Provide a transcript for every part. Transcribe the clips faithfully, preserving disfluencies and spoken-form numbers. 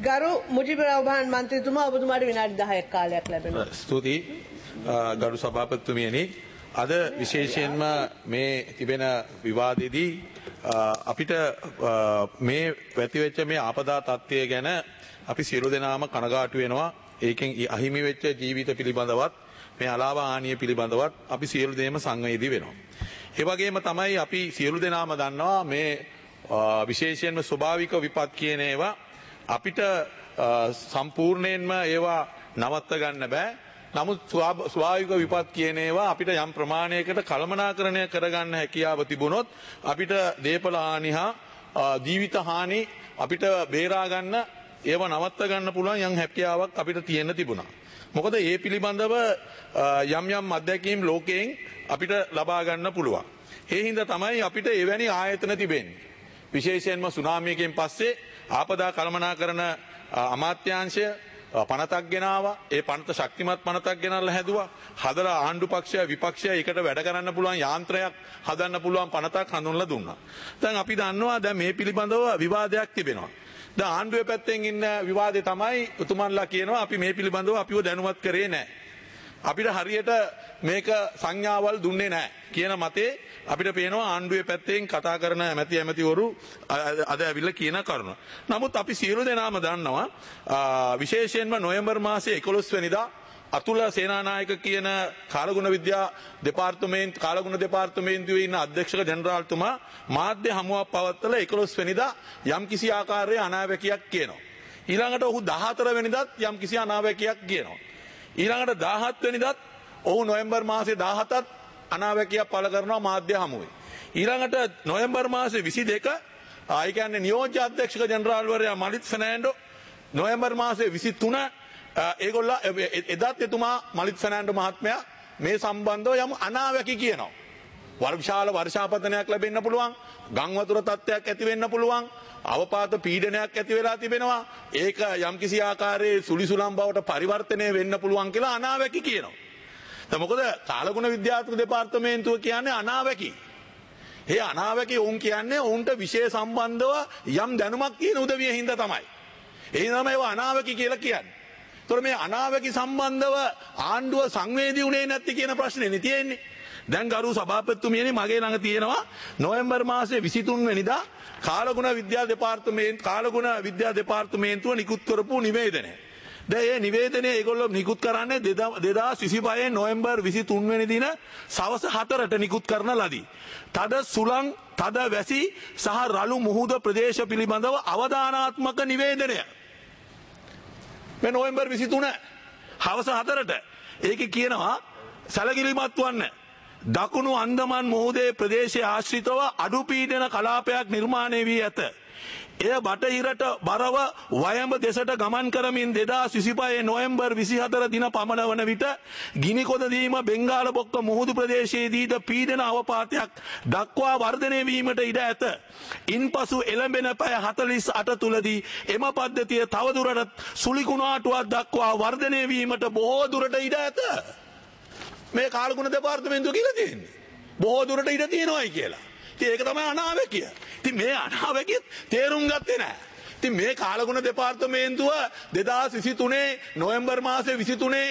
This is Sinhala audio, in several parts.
ගරු මුජිබුර් රහ්මාන් මන්ත්‍රීතුමා ඔබතුමාට විනාඩි දහයක් කාලයක් ලැබෙනවා. ස්තුතියි ගරු සභාපතිතුමියනි. අද විශේෂයෙන්ම මේ තිබෙන විවාදයේදී අපිට මේ වැතිවෙච්ච මේ ආපදා තත්ත්වය ගැන අපි සියලු දෙනාම කනගාටු වෙනවා. ඒකෙන් අහිමි වෙච්ච ජීවිත පිළිබඳවත් මේ අලාභ හානිය පිළිබඳවත් අපි සියලු දෙනාම සංවේදී වෙනවා. ඒ වගේම තමයි අපි සියලු දෙනාම දන්නවා මේ විශේෂයෙන්ම ස්වභාවික විපත් කියන ඒවා අපිට සම්පූර්ණයෙන්ම ඒවා නවත්ත ගන්න බෑ. නමුත් ස්වභාවික විපත් කියන ඒවා අපිට යම් ප්‍රමාණයකට කළමනාකරණය කරගන්න හැකියාව තිබුණොත් අපිට දේපල හානි හා ජීවිත හානි අපිට බේරා ගන්න ඒවා නවත්ත ගන්න පුළුවන් යම් හැකියාවක් අපිට තියෙන්න තිබුණා. මොකද ඒ පිළිබඳව යම් යම් අත්දැකීම් ලෝකයෙන් අපිට ලබා ගන්න පුළුවන්. ඒ හින්දා තමයි අපිට එවැනි ආයතන තිබෙන්නේ. විශේෂයෙන්ම සුනාමියකින් පස්සේ ආපදා කළමනාකරණ අමාත්‍යාංශය පනතක් ගෙනාවා. ඒ පනත ශක්තිමත් පනතක් ගෙනල්ලා හැදුවා. හදලා ආණ්ඩු පක්ෂය විපක්ෂය එකට වැඩ කරන්න පුළුවන් යාන්ත්‍රයක් හදන්න පුළුවන් පනතක් හඳුන්ලා දුන්නා. දැන් අපි දන්නවා දැන් මේ පිළිබඳව විවාදයක් තිබෙනවා. දැන් ආණ්ඩුවේ පැත්තෙන් ඉන්න විවාදේ තමයි උතුමන්ලා කියනවා අපි මේ පිළිබඳව අපිව දැනුවත් කරේ නැහැ. අපිට හරියට මේක සංඥාවල් දුන්නේ නැහැ කියන මතේ අපිට පේනවා ආණ්ඩුවේ පැත්තෙන් කතා කරන ඇමති ඇමතිවරු අද ඇවිල්ලා කියන කරුණ. නමුත් අපි සියලු දෙනාම දන්නවා විශේෂයෙන්ම නොවැම්බර් මාසයේ එකොළොස් වෙනිදා අතුල සේනානායක කියන කාලගුණ විද්‍යා දෙපාර්තමේන්තු කාලගුණ දෙපාර්තමේන්තුවේ ඉන්න අධ්‍යක්ෂක ජනරාල්තුමා මාධ්‍ය හමුවක් පවත්වලා එකොළොස් වෙනිදා යම් කිසි ආකාරයේ අනාවැකියක් කියනවා. ඊළඟට ඔහු දහහතර වෙනිදාත් යම් කිසි අනාවැකියක් කියනවා. ඊළඟට දහහත් වෙනිදාත් ඔහු නොවැම්බර් මාසයේ දහහතත් අනාවැකියක් පළ කරනවා මාධ්‍ය හමුවේ. ඊළඟට නොවැම්බර් මාසයේ විසි දෙක ආයි කියන්නේ නියෝජ්‍ය අධ්‍යක්ෂක ජනරාල්වරයා මලිත් ෆර්නෑන්ඩෝ නොවැම්බර් මාසයේ විසි තුන ඒගොල්ලා එදත් එතුමා මලිත් ෆර්නෑන්ඩෝ මහත්මයා මේ සම්බන්ධව යම් අනාවැකි කියනවා. වර විශාල වර්ෂාපතනයක් ලැබෙන්න පුළුවන්, ගම් වතුර තත්ත්වයක් ඇති වෙන්න පුළුවන්, අවපාත පීඩනයක් ඇති වෙලා තිබෙනවා. ඒක යම්කිසි ආකාරයේ සුලිසුලම් බවට පරිවර්තනය වෙන්න පුළුවන් කියලා අනාවැකි කියනවා. දැන් මොකද කාලගුණ විද්‍යාත්මක දෙපාර්තමේන්තුව කියන්නේ අනාවැකි. ඒ අනාවැකි උන් කියන්නේ උන්ට විශේෂ සම්බන්ධව යම් දැනුමක් තියෙන උදවිය හින්දා තමයි. ඒ හින්දා තමයි ඒවා අනාවැකි කියලා කියන්නේ. ඒතර මේ අනාවැකි සම්බන්ධව ආණ්ඩුව සංවේදී උනේ නැති කියන ප්‍රශ්නේ නේ තියෙන්නේ. දැන් ගරු සභාපතිතුමියනි මගේ ළඟ තියෙනවා නොවැම්බර් මාසයේ විසි තුන් වෙනිදා කාලගුණ විද්‍යා දෙපාර්තමේන්තුව කාලගුණ විද්‍යා දෙපාර්තමේන්තුව නිකුත් කරපු නිවේදනය. දැන් මේ නිවේදනය ඒගොල්ලෝ නිකුත් කරන්නේ දෙදාස් විසිපහේ නොවැම්බර් විසි තුන් වෙනි දින සවස් හතරට නිකුත් කරන ලදී. තද සුළං තද වැසි සහ රළු මුහුද ප්‍රදේශ පිළිබඳව අවධානාත්මක නිවේදනය. මේ නොවැම්බර් විසි තුන හවස හතරට ඒකේ කියනවා සැලකිලිමත් වන්න දකුණු අන්දමන් මුහුදේ ප්‍රදේශයේ ආශ්‍රිතව අඩු පීඩන කලාපයක් නිර්මාණය වී ඇත. එය බටහිරට බරව වයඹ දෙසට ගමන් කරමින් දෙදාස් විසිපහේ නොවැම්බර් විසි හතර දින පමණ වන විට ගිනිකොද දීම බෙන්ගාල බොක්ක මුහුදු ප්‍රදේශයේදීද පීඩන අවපාතයක් දක්වා වර්ධනය වීමට ඉඩ ඇත. ඉන්පසු එළඹෙන පැය හතළිස් අට තුලදී එම පද්ධතිය තවදුරටත් සුළි කුණාටුවක් දක්වා වර්ධනය වීමට බොහෝ දුරට ඉඩ ඇත. මේ කාලගුණ දෙපාර්තමේන්තුව කියලා තියෙන්නේ. බොහෝ දුරට ඉඩ තියෙනවායි කියලා. ඉතින් ඒක තමයි අනාවැකිය. ඉතින් මේ අනාවැකිය තේරුම් ගත්තේ නැහැ. ඉතින් මේ කාලගුණ දෙපාර්තමේන්තුව දෙදාස් විසි තුනේ නොවැම්බර් මාසයේ විසි තුනේ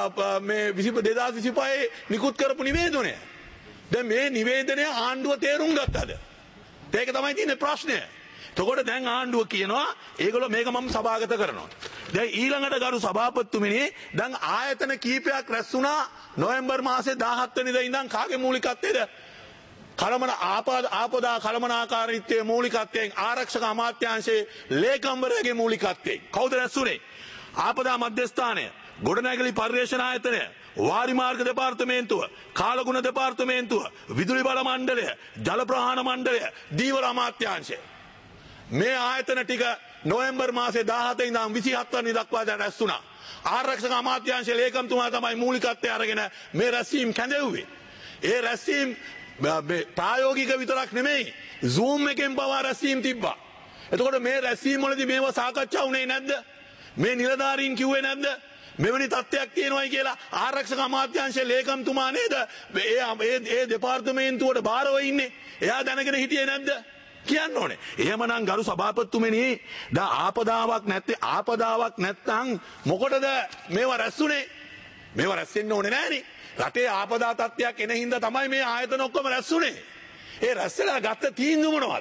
මේ දෙදාස් විසිපහේ නිකුත් කරපු නිවේදනය. දැන් මේ නිවේදනය ආණ්ඩුව තේරුම් ගත්තද? ඒක තමයි තියෙන ප්‍රශ්නය. එතකොට දැන් ආණ්ඩුව කියනවා ඒගොල්ලෝ මේක මම සභාගත කරනවා. දැන් ඊළඟට ගරු සභාපතිතුමනි දැන් ආයතන කීපයක් රැස් වුණා නොවැම්බර් මාසයේ දහහත් වෙනිදා ඉඳන් කාගේ මූලිකත්වයේද? කලමන ආපදා කළමනාකාරීත්වයේ මූලිකත්වයෙන් ආරක්ෂක අමාත්‍යාංශයේ ලේකම්වරයාගේ මූලිකත්වයෙන් කවුද රැස්ුනේ? ආපදා මධ්‍යස්ථානය, ගොඩනැගිලි පර්යේෂණ ආයතනය, වාරිමාර්ග දෙපාර්තමේන්තුව, කාලගුණ දෙපාර්තමේන්තුව, විදුලි බල මණ්ඩලය, ජල ප්‍රවාහන මණ්ඩලය, දීවර අමාත්‍යාංශය. මේ ආයතන ටික නොවැම්බර් මාසයේ දහහත ඉඳන් විසිහත් වෙනිදා දක්වා දැන් රැස් වුණා. ආරක්ෂක අමාත්‍යාංශයේ ලේකම්තුමා තමයි මූලිකත්වයේ අරගෙන මේ රැස්වීම කැඳෙව්වේ. ඒ රැස්වීම ප්‍රායෝගික විතරක් නෙමෙයි Zoom එකෙන් පවා රැස්වීම තිබ්බා. එතකොට මේ රැස්වීම වලදී මේවා සාකච්ඡා වුණේ නැද්ද? මේ නිලධාරීන් කිව්වේ නැද්ද? මෙවැනි තත්ත්වයක් තියෙනවායි කියලා ආරක්ෂක අමාත්‍යාංශයේ ලේකම්තුමා නේද? ඒ ඒ දෙපාර්තමේන්තුවට බාරව ඉන්නේ. එයා දැනගෙන හිටියේ නැද්ද? කියන්න ඕනේ. එහෙමනම් ගරු සභාපතිතුමනි දැන් ආපදාවක් නැත්තේ ආපදාවක් නැත්තම් මොකටද මේවා රැස්ුනේ? මේවා රැස් වෙන්න ඕනේ නෑනේ. රටේ ආපදා තත්ත්වයක් එන හින්දා තමයි මේ ආයතන ඔක්කොම රැස්ුනේ. ඒ රැස්ලා ගත්ත තීන්දුව මොනවද?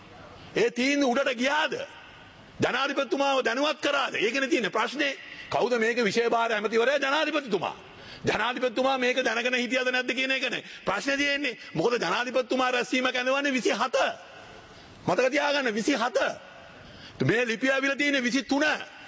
ඒ තීන්දුව උඩට ගියාද? ජනාධිපතිතුමාව දැනුවත් කරාද? ඒකනේ තියෙන ප්‍රශ්නේ. කවුද මේක විෂය භාර ඇමතිවරයා? ජනාධිපතිතුමා. ජනාධිපතිතුමා මේක දැනගෙන හිටියද නැද්ද කියන එකනේ ප්‍රශ්නේ තියෙන්නේ. මොකද ජනාධිපතිතුමා රැස්වීම කැඳවන්නේ විසිහත. මතක තියාගන්න විසිහත. මේ ලිපිය අවිල තියෙන්නේ විසිතුන.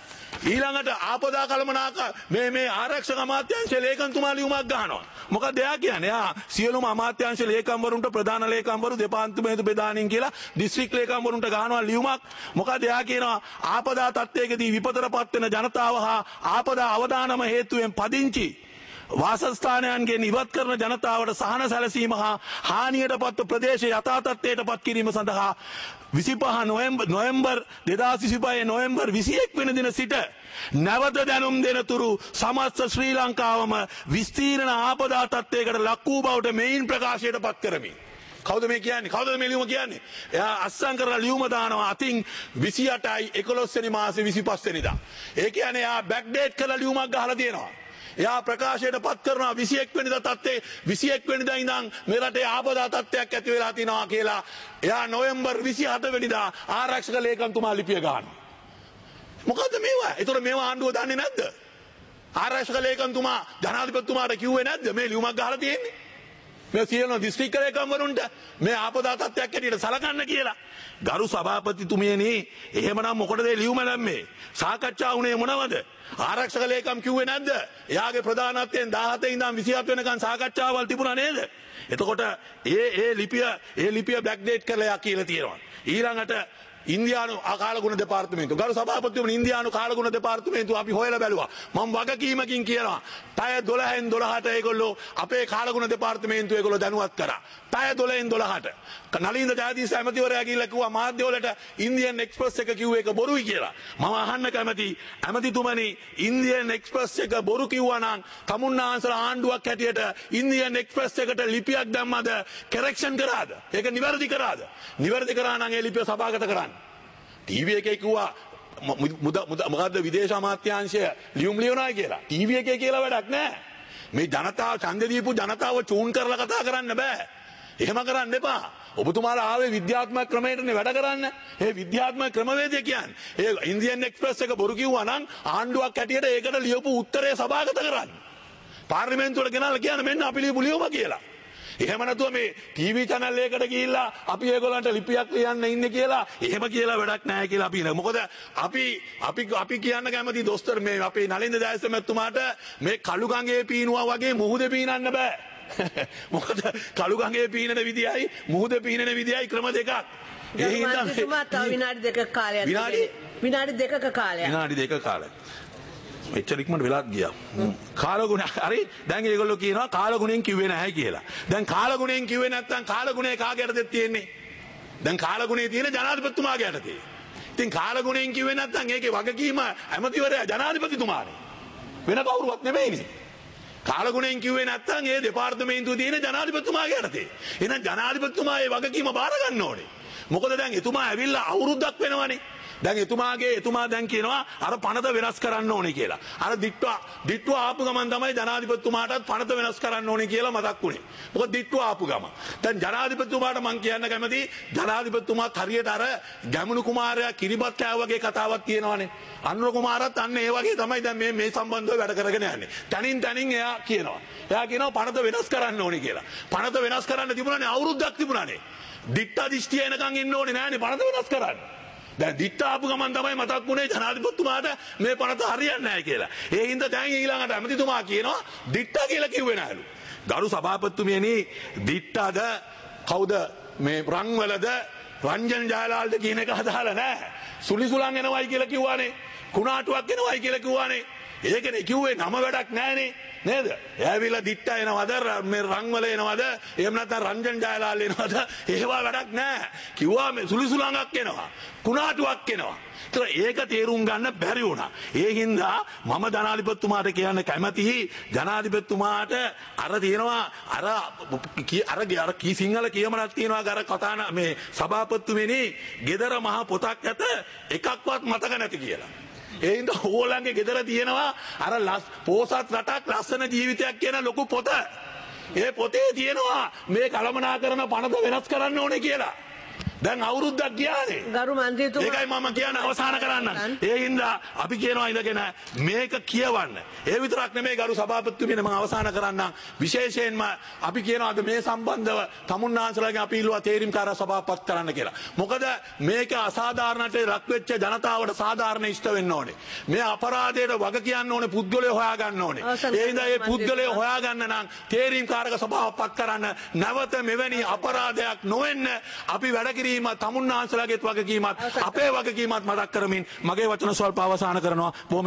ඊළඟට ආපදා කළමනාක මේ මේ ආරක්ෂක අමාත්‍යාංශ ලේකම්තුමා ලියුමක් ගහනවා. මොකද එයා කියන්නේ? එයා සියලුම අමාත්‍යාංශ ලේකම්වරුන්ට ප්‍රධාන ලේකම්වරු දෙපාර්තමේන්තු බෙදානින් කියලා දිස්ත්‍රික් ලේකම්වරුන්ට ගහනවා ලියුමක්. මොකද එයා කියනවා ආපදා තත්ත්වයකදී විපතටපත් වෙන ජනතාව හා ආපදා අවදානම හේතුවෙන් පදිංචි වාසස්ථානයන්ගෙන් ඉවත් කරන ජනතාවට සහන සැලසීම හා හානියටපත් ප්‍රදේශ යථා තත්ත්වයටපත් කිරීම සඳහා විසිපහ නොවැම්බර් දෙදාස් විසිපහ නොවැම්බර් විසිඑක් වෙනි දින සිට නැවත දැනුම් දෙන තුරු සමස්ත ශ්‍රී ලංකාවම විස්තීර්ණ ආපදා තත්ත්වයකට ලක් වූ බවට මෙයින් ප්‍රකාශයට පත් කරමි. කවුද මේ කියන්නේ? කවුද මේ ලියුම කියන්නේ? එයා අස්සම් කරලා ලියුම දානවා අතින් විසිඅටයි එකොළොස් වෙනි මාසේ විසිපහ වෙනිදා. ඒ කියන්නේ එයා බෑක් ඩේට් කරලා ලියුමක් ගහලා තියෙනවා. එයා ප්‍රකාශයට පත් කරනවා විසිඑක් වෙනිදා තත්ත්වයේ විසිඑක් වෙනිදා ඉඳන් මේ රටේ ආපදා තත්ත්වයක් ඇති වෙලා තිනවා කියලා. එයා නොවැම්බර් විසිහත වෙනිදා ආරක්ෂක ලේකම්තුමා ලිපිය ගන්නවා. මොකද්ද මේවා? ඒතර මේවා ආණ්ඩුව දන්නේ නැද්ද? ආරක්ෂක ලේකම්තුමා ජනාධිපතිතුමාට කිව්වේ නැද්ද මේ ලියුමක් ගහලා තියෙන්නේ? මේ සියලු දිස්ත්‍රික් ලේකම්වරුන්ට මේ ආපදා තත්ත්වයක් හැටියට සලකන්න කියලා. ගරු සභාපතිතුමියනි එහෙමනම් මොකටද මේ ලියුම දැම්මේ? සාකච්ඡා වුණේ මොනවද? ආරක්ෂක ලේකම් කිව්වේ නැද්ද? එයාගේ ප්‍රධානත්වයෙන් දාහත ඉඳන් විසිහත් වෙනකන් සාකච්ඡාවල් තිබුණා නේද? එතකොට ඒ ඒ ලිපිය ඒ ලිපිය බෑක් ඩේට් කරලා යා කියලා තියෙනවා. ඊළඟට ඉන්දියානු කාලගුණ දෙපාර්තමේන්තුව ගරු සභාපතිතුමනි ඉන්දියානු කාලගුණ දෙපාර්තමේන්තුව අපි හොයලා බැලුවා. මම වගකීමකින් කියනවා පැය දොළහෙන් දොළහට ඒගොල්ලෝ අපේ කාලගුණ දෙපාර්තමේන්තුව ඒගොල්ලෝ දැනුවත් කරා. පැය දොළහෙන් දොළහට නලින්ද ජයතිස්ස ඇමතිවරයා ගිහිල්ලා කිව්වා මාධ්‍යවලට ඉන්දියන් එක්ස්ප්‍රස් එක කිව්ව එක බොරුයි කියලා. මම අහන්න කැමති ඇමතිතුමනි ඉන්දියන් එක්ස්ප්‍රස් එක බොරු කිව්වා නම් තමුන්නාන්සලා ආණ්ඩුවක් හැටියට ඉන්දියන් එක්ස්ප්‍රස් එකට ලිපියක් දැම්මද? කරෙක්ෂන් කරාද? ඒක නිවැරදි කරාද? නිවැරදි කරා නම් ඒ ලිපිය සභාගත කරන්න. ටීවී එකේ කිව්වා මොකද්ද විදේශ අමාත්‍යාංශය ලියුම් ලියනවා කියලා. ටීවී එකේ කියලා වැඩක් නැහැ. මේ ජනතාව ඡන්ද දීපු ජනතාව චූන් කරලා කතා කරන්න බෑ. එහෙම කරන්න එපා. ඔබතුමාලා ආවේ විද්‍යාත්මක ක්‍රමයකටනේ වැඩ කරන්න. ඒ විද්‍යාත්මක ක්‍රමවේදය කියන්නේ ඒ ඉන්දියන් එක්ස්ප්‍රස් එක බොරු කිව්වා නම් ආණ්ඩුවක් හැටියට ඒකට ලියපු උත්තරේ සභාගත කරන්න. පාර්ලිමේන්තුවට ගෙනල්ලා කියන්න මෙන්න අපි ලියපු ලියුම කියලා. එහෙම නැතුව මේ ටීවී channel එකකට ගිහිල්ලා අපි ඒගොල්ලන්ට ලිපියක් ලියන්න ඉන්නේ කියලා එහෙම කියලා වැඩක් නැහැ කියලා අපි නේද. මොකද අපි අපි අපි කියන්න කැමති දොස්තර මේ අපේ නලින්ද ජයසේකර මැතිතුමාට මේ කළු ගඟේ පීනුවා වගේ මුහුදේ පීනන්න බෑ. මොකද කළු ගඟේ පීනන විදියයි මුහුදේ පීනන විදියයි ක්‍රම දෙකක්. ඒ හින්දා මැතිතුමා තව විනාඩි දෙකක කාලයක් විනාඩි විනාඩි දෙකක කාලයක් විනාඩි දෙකක කාලයක් මෙච්චර ඉක්මනට වෙලාත් ගියා. කාලගුණ හරි දැන් ඒගොල්ලෝ කියනවා කාලගුණෙන් කිව්වේ නැහැ කියලා. දැන් කාලගුණෙන් කිව්වේ නැත්නම් කාලගුණේ කාගේ යටතේද තියෙන්නේ? දැන් කාලගුණේ තියෙන ජනාධිපතිතුමාගේ යටතේ. ඉතින් කාලගුණෙන් කිව්වේ නැත්නම් ඒකේ වගකීම ඇමතිවරයා ජනාධිපතිතුමානේ. වෙන කවුරුවත් නෙමෙයිනේ. කාලගුණෙන් කිව්වේ නැත්නම් ඒ දෙපාර්තමේන්තුවේ තියෙන ජනාධිපතිතුමාගේ යටතේ. එහෙනම් ජනාධිපතිතුමා ඒ වගකීම බාර ගන්න ඕනේ. මොකද දැන් එතුමා ඇවිල්ලා අවුරුද්දක් වෙනවනේ. දැන් එතුමාගේ එතුමා දැන් කියනවා අර පනත වෙනස් කරන්න ඕනේ කියලා. අර දිට්ටුව දිට්ටුව ආපු ගමන් තමයි ජනාධිපතිතුමාටත් පනත වෙනස් කරන්න ඕනේ කියලා මතක් වුණේ. මොකද දිට්ටුව ආපු ගමන්. දැන් ජනාධිපතිතුමාට මම කියන්න කැමති ජනාධිපතිතුමාත් හරියට අර ගැමුණු කුමාරයා කිරිබත් කෑව වගේ කතාවක් තියෙනවානේ. අනුර කුමාරත් අන්න ඒ වගේ තමයි දැන් මේ මේ සම්බන්ධව වැඩ කරගෙන යන්නේ. තනින් තනින් එයා කියනවා. එයා කියනවා පනත වෙනස් කරන්න ඕනේ කියලා. පනත වෙනස් කරන්න තිබුණානේ අවුරුද්දක් තිබුණානේ. දිට්ටා දිෂ්ටිය එනකන් ඉන්න ඕනේ නෑනේ පනත වෙනස් කරන්න. දැන් දිට්ටා ආපු ගමන් තමයි මතක් වුණේ ජනාධිපතිතුමාට මේ පනත හරියන්නේ නැහැ කියලා. ඒ හින්දා දැන් ඊළඟට ඇමතිතුමා කියනවා දිට්ටා කියලා කිව්වේ නැහැලු. ගරු සභාපතිතුමියනි දිට්ටාද කවුද මේ රන්වලද රංජන් ජයලාල්ද කියන එක අදාළ නැහැ. සුලිසුලන් එනවයි කියලා කිව්වානේ. කුණාටුවක් එනවයි කියලා කිව්වානේ. ඒකනේ කිව්වේ නම වැඩක් නැහනේ නේද? ඇවිල්ලා දිට්ටා එනවද මේ රංවල එනවද එහෙම නැත්නම් රංජන් ජයලාල් එනවද ඒවා වැඩක් නැහැ. කිව්වා මේ සුලිසුලංගක් එනවා. කුණාටුවක් එනවා. ඒක තේරුම් ගන්න බැරි වුණා. ඒ හින්දා මම ජනාධිපතිතුමාට කියන්න කැමතියි ජනාධිපතිතුමාට අර තියෙනවා අර අර අර කී සිංහල කියමනක් තියෙනවා අර කතාන මේ සභාපතිතුමනි ගෙදර මහ පොතක් ඇත එකක්වත් මතක නැති කියලා. ඒ හින්දා ඕලංගේ ගෙදර තියෙනවා අර පෝසත් රටක් ලස්සන ජීවිතයක් කියන ලොකු පොත. ඒ පොතේ තියෙනවා මේ කළමනාකරන පනත වෙනස් කරන්න ඕනේ කියලා. දැන් අවුරුද්දක් ගියානේ. ගරු මන්ත්‍රීතුමා ඒකයි මම කියන අවසාන කරන්න. ඒ හින්දා අපි කියනවා ඉඳගෙන මේක කියවන්න. ඒ විතරක් නෙමෙයි ගරු සභාපතිතුමනි මම අවසාන කරන්න. විශේෂයෙන්ම අපි කියනවා අද මේ සම්බන්ධව තමුන්නාන්සලාගේ අපි ඉල්ලුවා තේරීම්කාර සභාපත් කරන්න කියලා. මොකද මේක අසාධාරණට ලක් වෙච්ච ජනතාවට සාධාරණ ඉෂ්ට වෙන්න ඕනේ. මේ අපරාධයට වග කියන්න ඕනේ පුද්ගලයෝ හොයා ගන්න ඕනේ. ඒ හින්දා මේ පුද්ගලයෝ හොයා ගන්න නම් තේරීම්කාරක සභාවක් කරන්න නැවත මෙවැනි අපරාධයක් නොවෙන්න අපි වැඩ කිරීම තමුන්නාන්සලාගේත් වගකීමත් අපේ වගකීමත් මතක් කරමින් මගේ වචන ස්වල්ප අවසන් කරනවා.